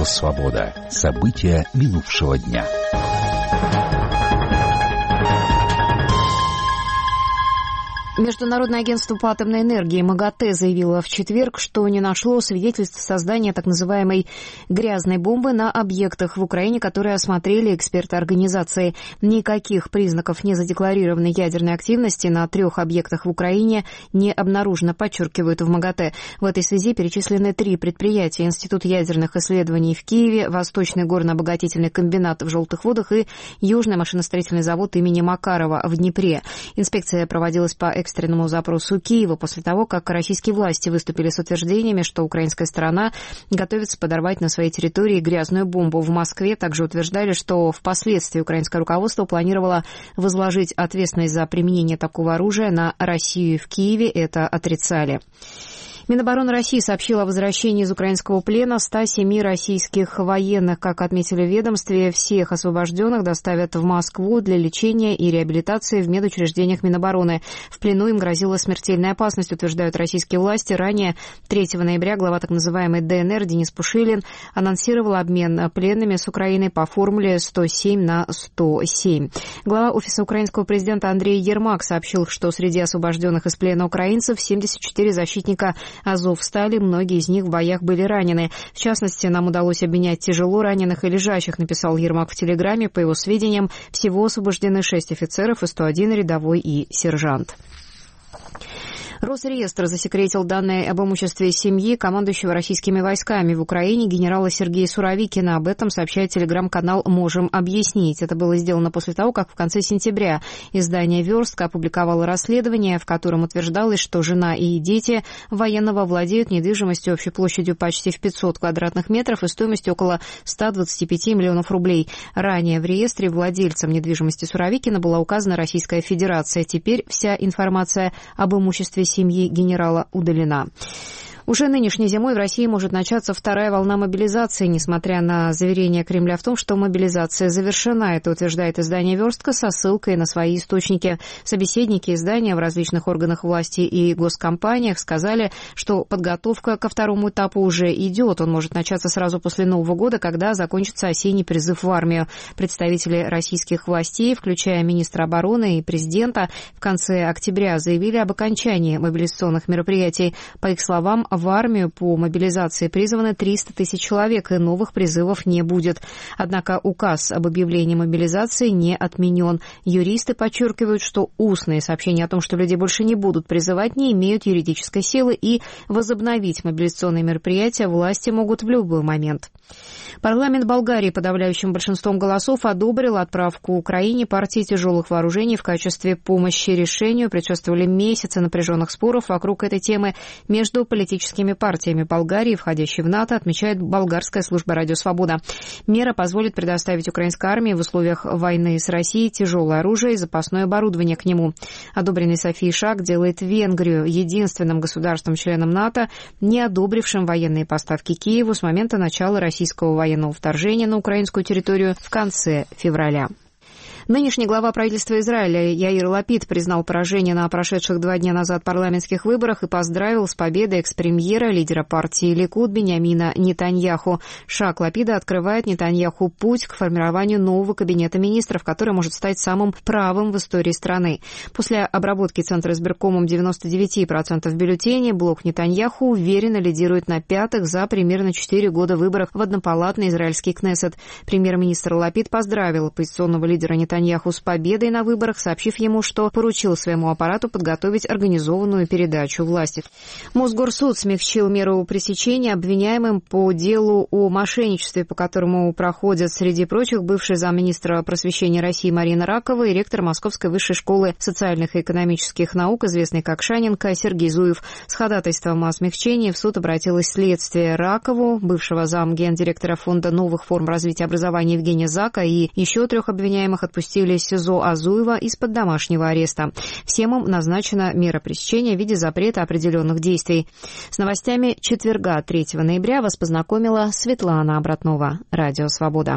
Радио «Свобода». События минувшего дня. Международное агентство по атомной энергии МАГАТЭ заявило в четверг, что не нашло свидетельств создания так называемой «грязной бомбы» на объектах в Украине, которые осмотрели эксперты организации. Никаких признаков незадекларированной ядерной активности на 3 объектах в Украине не обнаружено, подчеркивают в МАГАТЭ. В этой связи перечислены 3 предприятия: Институт ядерных исследований в Киеве, Восточный горно-обогатительный комбинат в Желтых водах и Южный машиностроительный завод имени Макарова в Днепре. Инспекция проводилась по экстренному запросу Киева после того, как российские власти выступили с утверждениями, что украинская сторона готовится подорвать на своей территории грязную бомбу. В Москве также утверждали, что впоследствии украинское руководство планировало возложить ответственность за применение такого оружия на Россию. В Киеве это отрицали. Минобороны России сообщила о возвращении из украинского плена 107 российских военных. Как отметили в ведомстве, всех освобожденных доставят в Москву для лечения и реабилитации в медучреждениях Минобороны. В плену им грозила смертельная опасность, утверждают российские власти. Ранее, 3 ноября, глава так называемой ДНР Денис Пушилин анонсировал обмен пленными с Украиной по формуле 107/107. Глава Офиса украинского президента Андрей Ермак сообщил, что среди освобожденных из плена украинцев 74 защитника Азовстали, многие из них в боях были ранены. В частности, нам удалось обменять тяжело раненых и лежащих, написал Ермак в Телеграме. По его сведениям, всего освобождены 6 офицеров и 101 рядовой и сержант. Росреестр засекретил данные об имуществе семьи командующего российскими войсками в Украине генерала Сергея Суровикина. Об этом сообщает телеграм-канал «Можем объяснить». Это было сделано после того, как в конце сентября издание «Верстка» опубликовало расследование, в котором утверждалось, что жена и дети военного владеют недвижимостью общей площадью почти в 500 квадратных метров и стоимостью около 125 миллионов рублей. Ранее в реестре владельцем недвижимости Суровикина была указана Российская Федерация. Теперь вся информация об имуществе семьи генерала удалена. Уже нынешней зимой в России может начаться 2-я волна мобилизации, несмотря на заверение Кремля в том, что мобилизация завершена. Это утверждает издание «Верстка» со ссылкой на свои источники. Собеседники издания в различных органах власти и госкомпаниях сказали, что подготовка ко 2-му этапу уже идет. Он может начаться сразу после Нового года, когда закончится осенний призыв в армию. Представители российских властей, включая министра обороны и президента, в конце октября заявили об окончании мобилизационных мероприятий. По их словам, в армию по мобилизации призваны 300 тысяч человек, и новых призывов не будет. Однако указ об объявлении мобилизации не отменен. Юристы подчеркивают, что устные сообщения о том, что людей больше не будут призывать, не имеют юридической силы, и возобновить мобилизационные мероприятия власти могут в любой момент. Парламент Болгарии подавляющим большинством голосов одобрил отправку Украине партии тяжелых вооружений в качестве помощи решению. Предшествовали месяцы напряженных споров вокруг этой темы между политическими партиями Болгарии, входящей в НАТО, отмечает болгарская служба «Радио Свобода». Мера позволит предоставить украинской армии в условиях войны с Россией тяжелое оружие и запасное оборудование к нему. Одобренный Софией шаг делает Венгрию единственным государством-членом НАТО, не одобрившим военные поставки Киеву с момента начала российского военного вторжения на украинскую территорию в конце февраля. Нынешний глава правительства Израиля Яир Лапид признал поражение на прошедших 2 дня назад парламентских выборах и поздравил с победой экс-премьера, лидера партии Ликуд Биньямина Нетаньяху. Шаг Лапида открывает Нетаньяху путь к формированию нового кабинета министров, который может стать самым правым в истории страны. После обработки Центра избиркомом 99% бюллетеней, блок Нетаньяху уверенно лидирует на 5-х за примерно 4 года выборов в однопалатный израильский Кнессет. Премьер-министр Лапид поздравил оппозиционного лидера Нетаньяху с победой на выборах, сообщив ему, что поручил своему аппарату подготовить организованную передачу власти. Мосгорсуд смягчил меру пресечения обвиняемым по делу о мошенничестве, по которому проходят, среди прочих, бывший замминистра просвещения России Марина Ракова и ректор Московской высшей школы социальных и экономических наук, известный как Шаненко, Сергей Зуев. С ходатайством о смягчении в суд обратилось следствие. Ракову, бывшего замгендиректора Фонда новых форм развития образования Евгения Зака и еще 3 обвиняемых отпустили из СИЗО Азуева из-под домашнего ареста. Всем им назначена мера пресечения в виде запрета определенных действий. С новостями четверга, 3 ноября, вас познакомила Светлана Обратнова. Радио «Свобода».